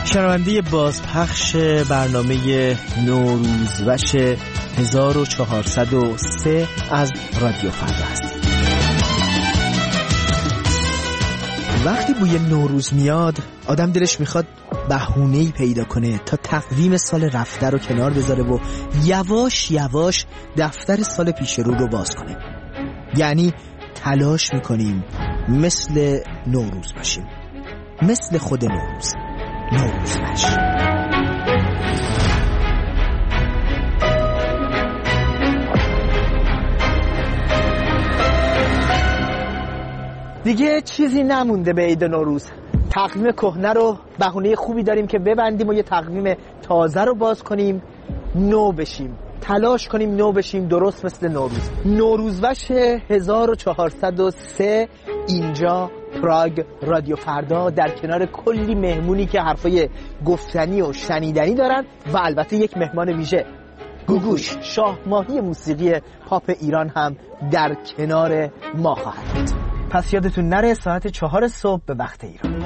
شنونده بازپخش برنامه نوروزوش 1403 از رادیو فردا هستید. وقتی بوی نوروز میاد آدم دلش میخواد بهونه‌ای پیدا کنه تا تقویم سال رفته رو کنار بذاره و یواش یواش دفتر سال پیش رو باز کنه. یعنی تلاش میکنیم مثل نوروز باشیم، مثل خود نوروز وش. دیگه چیزی نمونده به عید نوروز. تقویم کهنه رو بهونه خوبی داریم که ببندیم و یه تقویم تازه رو باز کنیم، نو بشیم، تلاش کنیم نو بشیم، درست مثل نوروز. نوروزوش 1403 اینجا پراگ رادیو فردا در کنار کلی مهمونی که حرفای گفتنی و شنیدنی دارن و البته یک مهمان ویژه، گوگوش، شاه ماهی موسیقی پاپ ایران هم در کنار ما خواهد بود. پس یادتون نره ساعت 4 صبح به وقت ایران.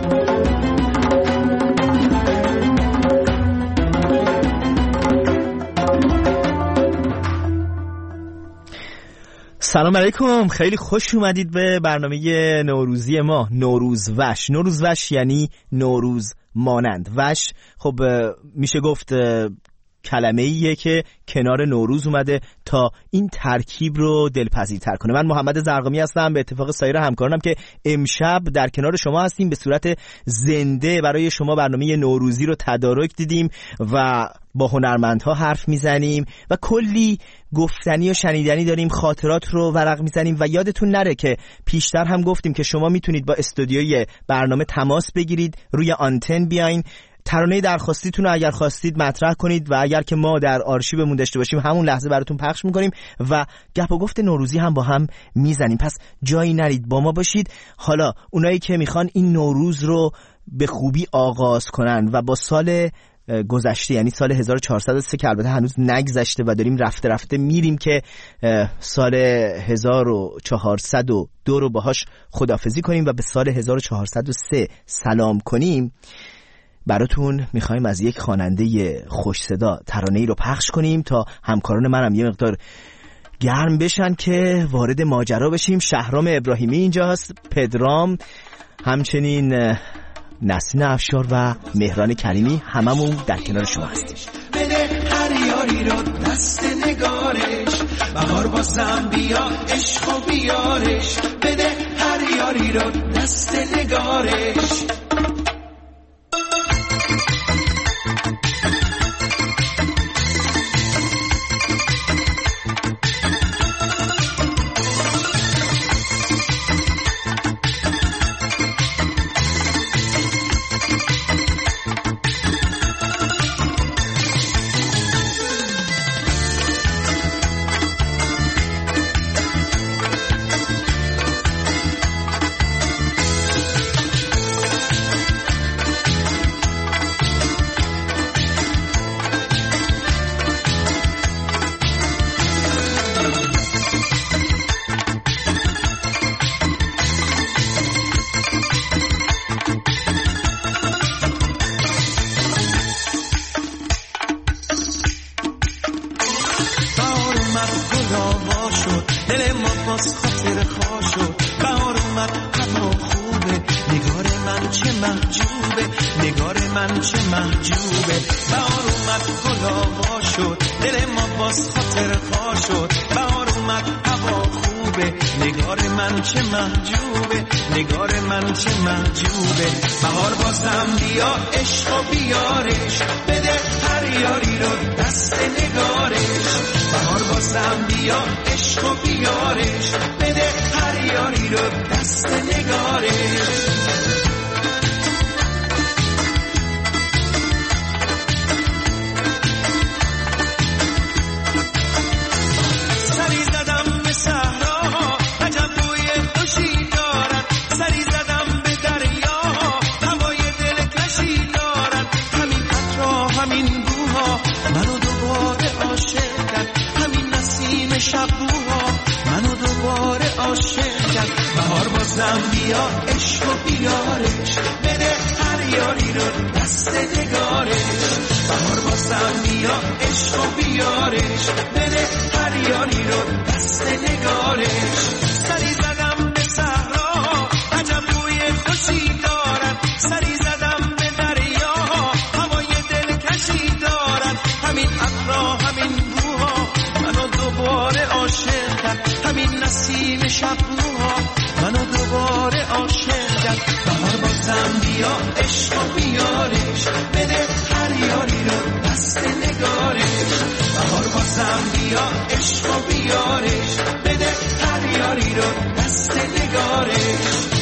سلام علیکم، خیلی خوش اومدید به برنامه نوروزی ما، نوروزوش. نوروزوش یعنی نوروز مانند. وش خب میشه گفت کلمه ایه که کنار نوروز اومده تا این ترکیب رو دلپذیرتر کنه. من محمد زرقامی هستم، به اتفاق سایر همکارانم که امشب در کنار شما هستیم. به صورت زنده برای شما برنامه نوروزی رو تدارک دیدیم و با هنرمندها حرف میزنیم و کلی گفتنی و شنیدنی داریم، خاطرات رو ورق میزنیم. و یادتون نره که پیشتر هم گفتیم که شما میتونید با استودیوی برنامه تماس بگیرید، روی آنتن بیاین، ترانه درخواستیتون رو اگر خواستید مطرح کنید و اگر که ما در آرشیومون داشته باشیم همون لحظه براتون پخش میکنیم و گپ و گفت نوروزی هم با هم میزنیم. پس جایی نرید، با ما باشید. حالا اونایی که میخوان این نوروز رو به خوبی آغاز کنن و با سال گذشته یعنی سال 1403 که البته هنوز نگذشته و داریم رفته رفته میریم که سال 1402 رو باهاش خداحافظی کنیم و به سال 1403 سلام کنیم، براتون میخوایم از یک خواننده خوش صدا ترانه‌ای رو پخش کنیم تا همکاران منم یه مقدار گرم بشن که وارد ماجرا بشیم. شهرام ابراهیمی اینجاست، پدرام، همچنین نسرین افشار و مهران کریمی، هممون در کنار شما هستیم. بده هر یاری رو دست نگارش، بهار بازم بیا عشق و بیارش. بده هر یاری رو دست نگارش. بهار بازم بیا عشق و بیارش. بده هر یاری رو دست نگارش. بهار بازم بیا عشق و بیارش. بده هر یاری رو دست نگارش. بهار بازم بیا عشق و بیارش. بده هر یاری رو دست نگارش. بازم بیا عشق و بیارش، بده فریادی رو دست نگارش. سری زدم به صحرا عجب بوی خوشی دارد، سری زدم به دریا هوای دلکشی دارد. همین ابرها همین بوها منو دوباره عاشق کرد، همین نسیم شبروها منو دوباره عاشق کرد. بهار بازم بیا عشق و بیارش، بده فریادی رو دست نگارش. بهار بازم بیا عشق و بیارش، بده فریادی رو دست نگارش.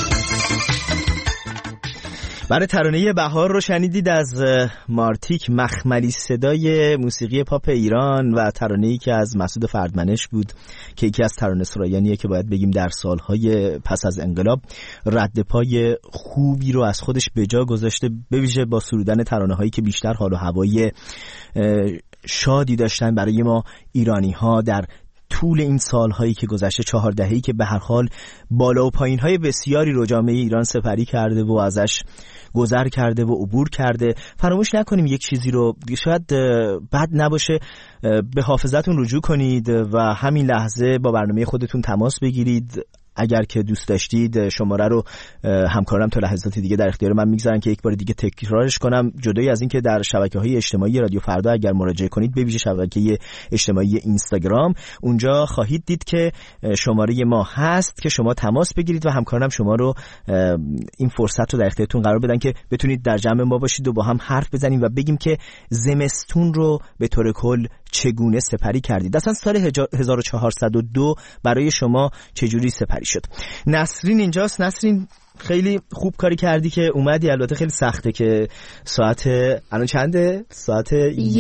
برای ترانه بهار رو شنیدید از مارتیک، مخملی صدای موسیقی پاپ ایران و ترانه‌ای که از مسعود فردمنش بود که یکی از ترانه سرایانیه که باید بگیم در سالهای پس از انقلاب رد پای خوبی رو از خودش به جا گذاشته، به ویژه با سرودن ترانه‌هایی که بیشتر حال و هوای شادی داشتن برای ما ایرانی‌ها در طول این سالهایی که گذشته، 4 دهه‌ای که به هر حال بالا و پایین‌های بسیاری رو جامعه ایران سپری کرده و ازش گذر کرده و عبور کرده. فراموش نکنیم یک چیزی رو، شاید بد نباشه به حافظتون رجوع کنید و همین لحظه با برنامه خودتون تماس بگیرید. اگر که دوست داشتید شماره رو همکارم تا لحظات دیگه در اختیار من میگذارن که یک بار دیگه تکرارش کنم. جدای از این که در شبکه‌های اجتماعی رادیو فردا اگر مراجعه کنید، به ویژه شبکه اجتماعی اینستاگرام، اونجا خواهید دید که شماره ما هست که شما تماس بگیرید و همکارم شما رو این فرصت رو در اختیارتون قرار بدن که بتونید در جمع ما باشید و با هم حرف بزنیم و بگیم که زمستون رو به طور کل چگونه سپری کردید. اصلا سال 1402 برای شما چجوری سپری شد؟ نسرین اینجاست. نسرین خیلی خوب کاری کردی که اومدی. البته خیلی سخته که ساعت الان چنده؟ ساعت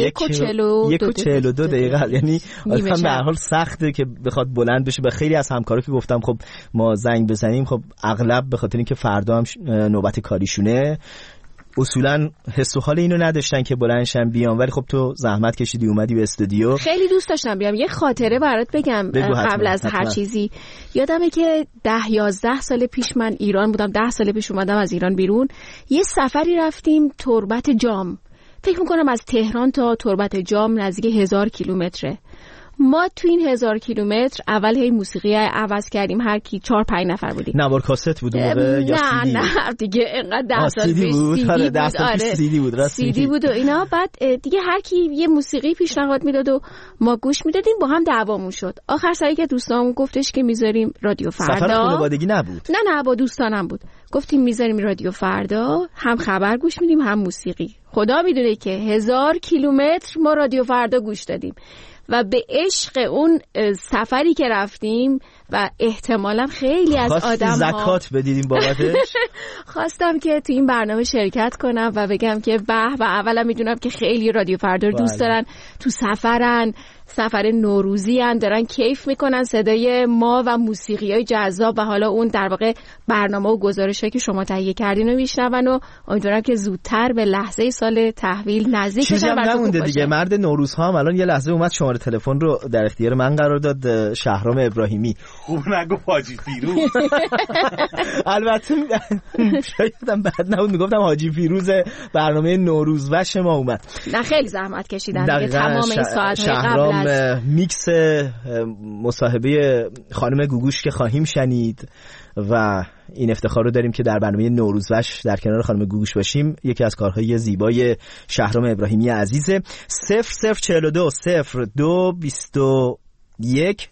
1:42 دقیقه، یعنی اصلا به هر حال سخته که بخواد بلند بشه. به خیلی از همکارا که گفتم خب ما زنگ بزنیم، خب اغلب به خاطر اینکه فردا هم نوبت کاریشونه اصولا حس و حال اینو نداشتن که بلندشن بیان، ولی خب تو زحمت کشیدی اومدی به استودیو. خیلی دوست داشتم بیام. یه خاطره برات بگم قبل از هر چیزی. یادمه که 10-11 سال پیش من ایران بودم، 10 سال پیش اومدم از ایران بیرون. یه سفری رفتیم تربت جام. فکر میکنم از تهران تا تربت جام نزدیک 1000 کیلومتره. ما تو این 1000 کیلومتر اول هی موسیقی عوض کردیم، هر کی 4-5 نفر بودیم. نوار کاست بود اون موقع یا CD؟ نه دیگه اینقدر 10 سال پیش CD بود. CD بود و اینا. بعد دیگه هر کی یه موسیقی پیشنهاد میداد و ما گوش میدادیم، با هم دعوامون شد. آخر سری که دوستامون گفتش که میذاریم رادیو فردا. سفر خانوادگی نبود؟ نه با دوستانم بود. گفتیم میذاریم رادیو فردا، هم خبر گوش میدیم هم موسیقی. خدا میدونه که 1000 کیلومتر ما رادیو فردا گوش دادیم و به عشق اون سفری که رفتیم و احتمالاً خیلی از آدم‌ها زکات بدیدیم بابتش. خواستم که تو این برنامه شرکت کنم و بگم که و اولا میدونم که خیلی رادیو فردا رو دوست دارن، تو سفر نوروزی هن، دارن کیف میکنن صدای ما و موسیقی‌های جذاب و حالا اون در واقع برنامه و گزارشایی که شما تهیه کردین رو میشنون و امیدوارم که زودتر به لحظه سال تحویل نزدیک بشن. چیزی هم نمونده دیگه. مرد نوروز ها هم الان یه لحظه اومد شماره تلفن رو در اختیار من قرار داد. شهرام ابراهیمی. خوب نگو حاجی فیروز. البته شاید هم بد نبود میگفتم حاجی فیروز برنامه نوروز وش ما اومد. نه خیلی زحمت کشیدن دیگه تمام این ساعت‌های قبل از میکس مصاحبه خانم گوگوش که خواهیم شنید و این افتخار رو داریم که در برنامه نوروزوش در کنار خانم گوگوش باشیم. یکی از کارهای زیبای شهرام ابراهیمی عزیزه. 0042 02 21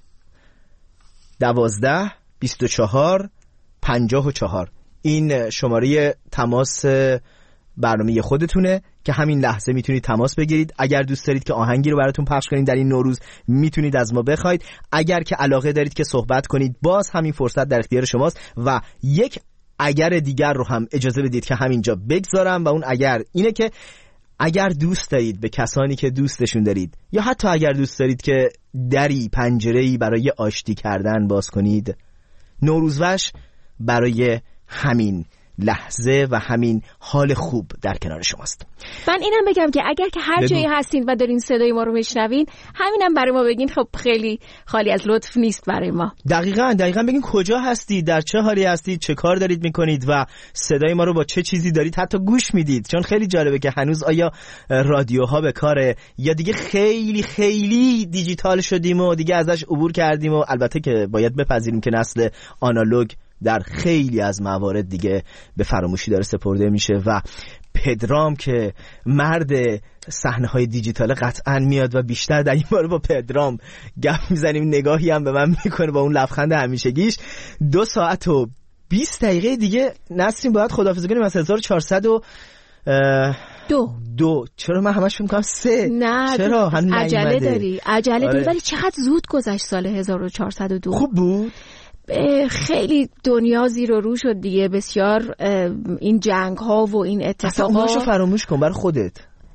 12 24 54 این شماره تماس برنامه خودتونه که همین لحظه میتونید تماس بگیرید. اگر دوست دارید که آهنگی رو براتون پخش کنیم در این نوروز میتونید از ما بخواید. اگر که علاقه دارید که صحبت کنید باز همین فرصت در اختیار شماست. و یک اگر دیگر رو هم اجازه بدید که همینجا بگذارم و اون اگر اینه که اگر دوست دارید به کسانی که دوستشون دارید یا حتی اگر دوست دارید که دری پنجره‌ای برای آشتی کردن باز کنید، نوروزوش برای همین لحظه و همین حال خوب در کنار شماست. من اینم بگم که اگر که هر جایی هستین و دارین صدای ما رو میشنوین، همینم برای ما بگین، خب خیلی خالی از لطف نیست برای ما. دقیقاً بگین کجا هستید، در چه حالی هستید، چه کار دارید میکنید و صدای ما رو با چه چیزی دارید حتی گوش میدید، چون خیلی جالبه که هنوز آیا رادیوها به کاره یا دیگه خیلی خیلی دیجیتال شدیم و دیگه ازش عبور کردیم. و البته که باید بپذیریم که نسل آنالوگ در خیلی از موارد دیگه به فراموشی داره سپرده میشه و پدرام که مرد صحنه‌های دیجیتال قطعاً میاد و بیشتر در این باره با پدرام گپ میزنیم، نگاهی هم به من میکنه با اون لبخند همیشگیش. 2 ساعت و 20 دقیقه دیگه نسرین باید خداحافظی کنیم از 1402. چرا من همش فکر می‌کنم 3؟ نه چرا عجله داری ولی چقدر زود گذشت سال 1402. خوب بود. خیلی دنیا زیر و رو شد دیگه، بسیار این جنگ ها و این اتفاقا. اصلا فراموش کن برای خودت.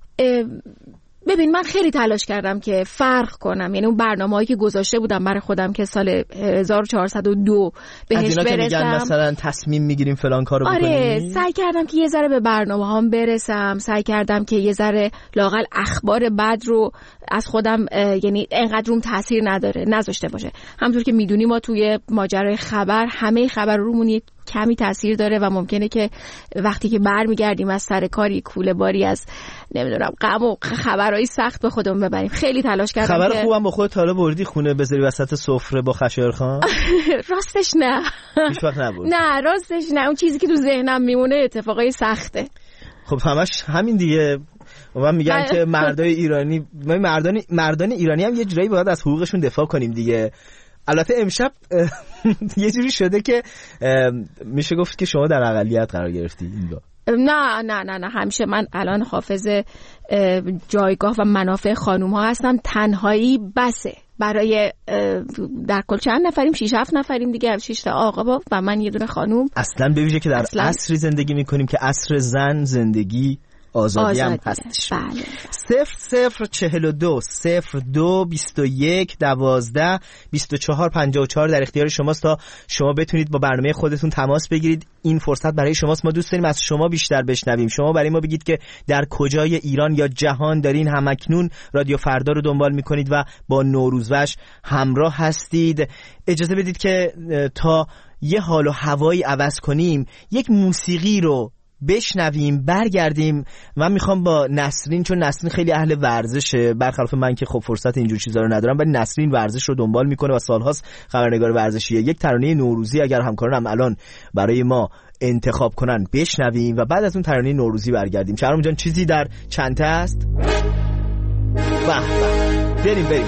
ببین من خیلی تلاش کردم که فرق کنم، یعنی اون برنامه‌هایی که گذاشته بودم برای خودم که سال 1402 بهش برسم، میگن مثلا تصمیم میگیریم فلان کارو بکنیم. آره سعی کردم که یه ذره به برنامه‌هام برسم، سعی کردم که یه ذره لااقل اخبار بد رو از خودم، یعنی انقدر روم تاثیر نذاشته باشه. همونطور که میدونی ما توی ماجرای خبر همه خبر رومون کمی تاثیر داره و ممکنه که وقتی که برمیگردیم از سر کاری کوله باری از نمیدونم غم و خبرهای سخت به خودمون ببریم. خیلی تلاش کردم. خبر خوبم با خودت حالا بردی خونه بذاری وسط سفره با خشایارخان؟ راستش نه. هیچ وقت نبود. نه راستش نه، اون چیزی که تو ذهنم میمونه اتفاقای سخته. خب همش همین دیگه. من میگم که مردای ایرانی، مردان ایرانی هم یه جورایی باید از حقوقشون دفاع کنیم دیگه. البته امشب یه جوری شده که میشه گفت که شما در اقلیت قرار گرفتی این با. نه همیشه من الان حافظ جایگاه و منافع خانوم ها هستم. تنهایی بسه برای در کل چند نفریم، 6-7 نفریم دیگه، 6 تا آقا و من یه دونه خانوم. اصلا ببینید که در عصری زندگی میکنیم که عصر زن زندگی آزادی هم هستش. بله. 0042 02 21 12 24 54 در اختیار شماست تا شما بتونید با برنامه خودتون تماس بگیرید. این فرصت برای شماست. ما دوست داریم از شما بیشتر بشنویم. شما برای ما بگید که در کجای ایران یا جهان دارین همکنون رادیو فردا رو دنبال میکنید و با نوروزوش همراه هستید. اجازه بدید که تا یه حال و هوایی عوض کنیم، یک موسیقی رو بشنویم، برگردیم. من میخوام با نسرین، چون نسرین خیلی اهل ورزشه برخلاف من که خب فرصت اینجور چیزا رو ندارم، ولی نسرین ورزش رو دنبال میکنه و سالهاست خبرنگار ورزشیه. یک ترانه نوروزی اگر همکارانم الان برای ما انتخاب کنن بشنویم و بعد از اون ترانه نوروزی برگردیم. شهرام جان چیزی در چنته است؟ بریم.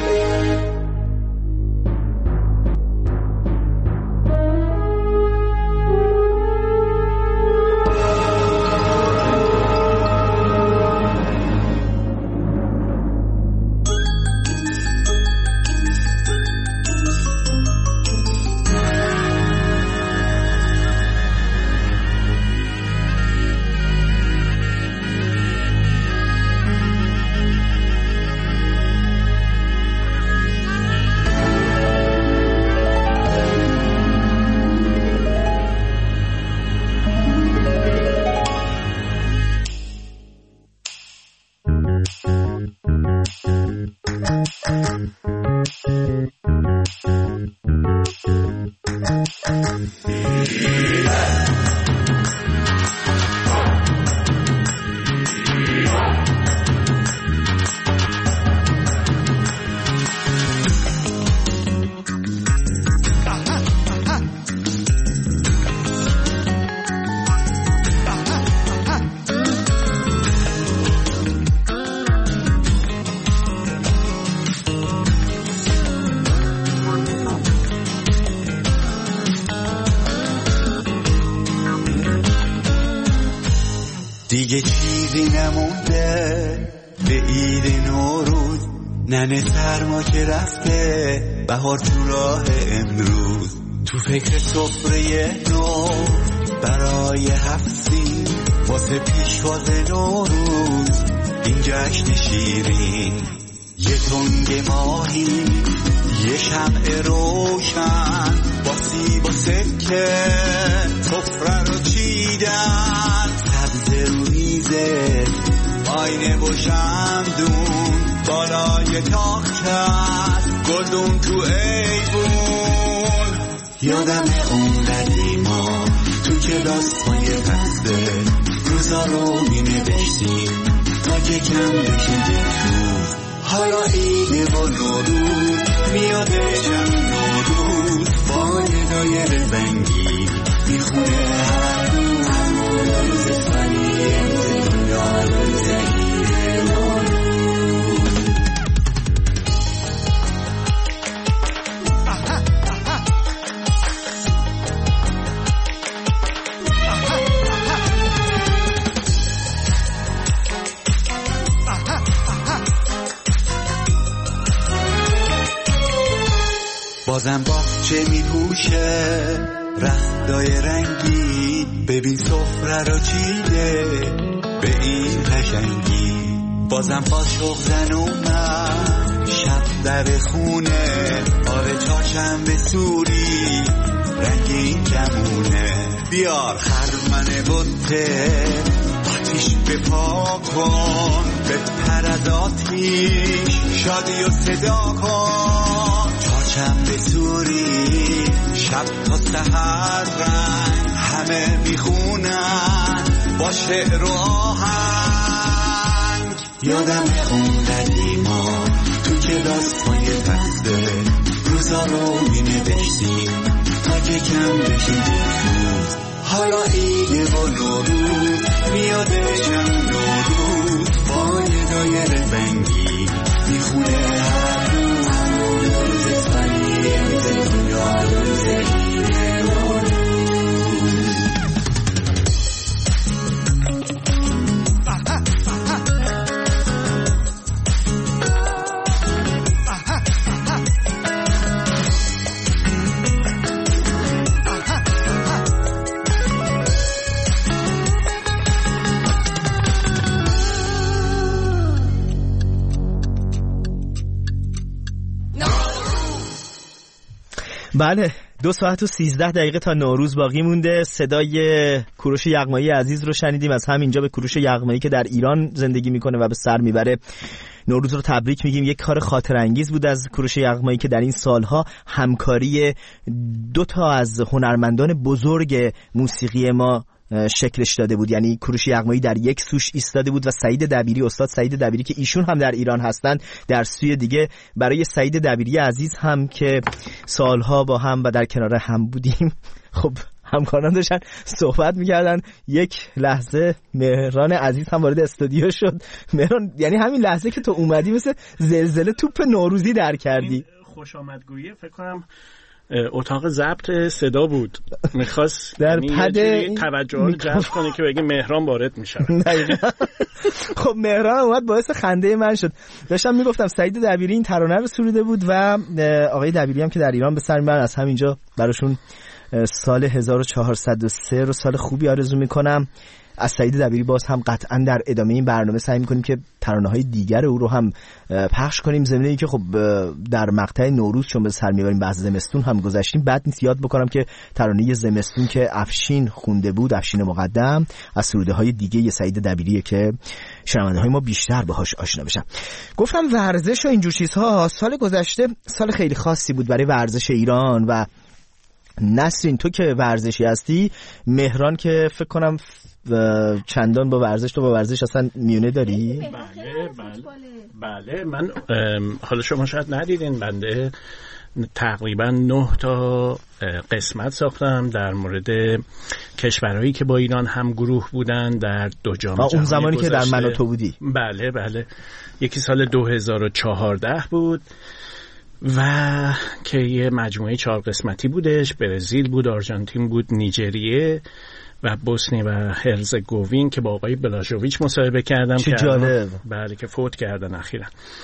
دیگه چیزی نمونده به عید نوروز، ننه سرما که رفته بهار تو راه امروز، تو فکر سفره نو برای 7 سین واسه پیشواز نوروز، این جشن شیرین یه تنگ ماهی یه شمع روشن با سیب و سکه سفره رو چی دیدن سبز رویزه آینه و شمدون بالای تاخت است گلدون تو ایوون یادم اون قدیما تو کلاس های پسته روزا رو می نوشتیم تا که کم بشه روز حالا ایده و نوروز میادشم نوروز با ندای رنگی میخونه هر روز فنی دنیا روز ایده نوروز بازم باغچه میپوشه رختای رنگی ببین سفره رو چیده به این قشنگی بازم قاشق زن اومد شب در خونه آره چهارشنبه سوری رنگین جمونه بیار خرمن بطه آتیش بپا کن بپر از آتیش شادی و صدا کن چهارشنبه سوری شب تا سحر رنگ همه میخونن با شعر و آهنگ یادم اون قدیما تو کلاس های پسته روزا رو می نوشتیم تا که کم بشه روز حالا ایده و نوروز میادشم نوروز با ندای رنگی میخونه هر روز فنی دنیا روز ایده نوروز بله 2 ساعت و 13 دقیقه تا نوروز باقی مونده. صدای کوروش یغمایی عزیز رو شنیدیم. از همینجا به کوروش یغمایی که در ایران زندگی میکنه و به سر میبره نوروز رو تبریک میگیم. یک کار خاطر انگیز بود از کوروش یغمایی که در این سالها همکاری 2 تا از هنرمندان بزرگ موسیقی ما شکلش داده بود. یعنی کوروش یغمایی در یک سوش ایستاده بود و سعید دبیری، استاد سعید دبیری که ایشون هم در ایران هستند، در سوی دیگه. برای سعید دبیری عزیز هم که سالها با هم و در کنار هم بودیم، خب همکاران داشتن صحبت میکردن. یک لحظه مهران عزیز هم وارد استودیو شد. مهران، یعنی همین لحظه که تو اومدی مثل زلزله توپ نوروزی در کردی. خوش آمدگویی فکر کنم اتاق ضبط صدا بود، میخواست در پد توجه رو جلب کنه که بگه مهران وارد میشه. خب مهران اومد باعث خنده من شد. داشتم میگفتم سعید دبیری این ترانه رو سروده بود و آقای دبیری هم که در ایران به سر میبرن. از همینجا براشون سال 1403 رو سال خوبی آرزو میکنم. از سعید دبیری باز هم قطعا در ادامه این برنامه سعی میکنیم که ترانه‌های دیگر او رو هم پخش کنیم. ضمن اینکه خب در مقطع نوروز چون به سر میبریم بعد زمستون هم گذشتیم، بد نیست یاد بکنم که ترانه زمستون که افشین خونده بود، افشین مقدم، از سروده‌های دیگه سعید دبیریه که شنونده‌های ما بیشتر باهاش آشنا بشن. گفتم ورزش و اینجور چیزها. سال گذشته سال خیلی خاصی بود برای ورزش ایران و نسرین تو که ورزشی هستی، مهران که فکر کنم چندان با ورزش، تو با ورزش اصلا میونه داری؟ بله من حالا شما شاید ندیدین، بنده تقریبا 9 تا قسمت ساختم در مورد کشورهایی که با ایران هم گروه بودن در 2 جام جهانی. اون زمانی که در من و تو بودی؟ بله یکی سال 2014 بود و که یه مجموعه 4 قسمتی بودش. برزیل بود، آرژانتین بود، نیجریه و بوسنی و هرزگوین که با آقای بلاژوویچ مصاحبه کردم. چه جالب. بله که فوت کردن اخیراً.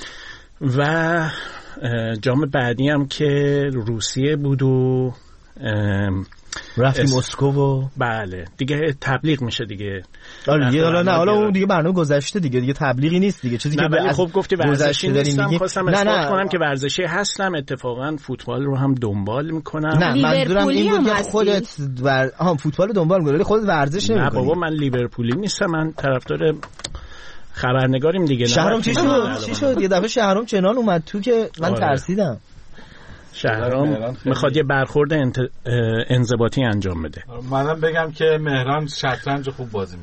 و جام بعدی هم که روسیه بود و رفتی مسکو و بله دیگه تبلیغ میشه دیگه. حالا اون دیگه برنامه گذشته دیگه تبلیغی نیست دیگه، چیزی که خب گفتی ورزشی نیستم، خواستم اثبات کنم که ورزشی هستم. اتفاقا فوتبال رو هم دنبال میکنم. نه منظورم این بود که خودت فوتبال رو دنبال میکنی، خودت ورزش نمیکنی. نه بابا من لیورپولی نیستم، من طرفدار خبرنگاریم دیگه. شهرام چی شد؟ یه دفعه شهرام چنان اومد تو که من ترسیدم. شهرام میخواد یه برخورد انضباطی انجام بده. منم بگم که مهران شطرنج خوب بازی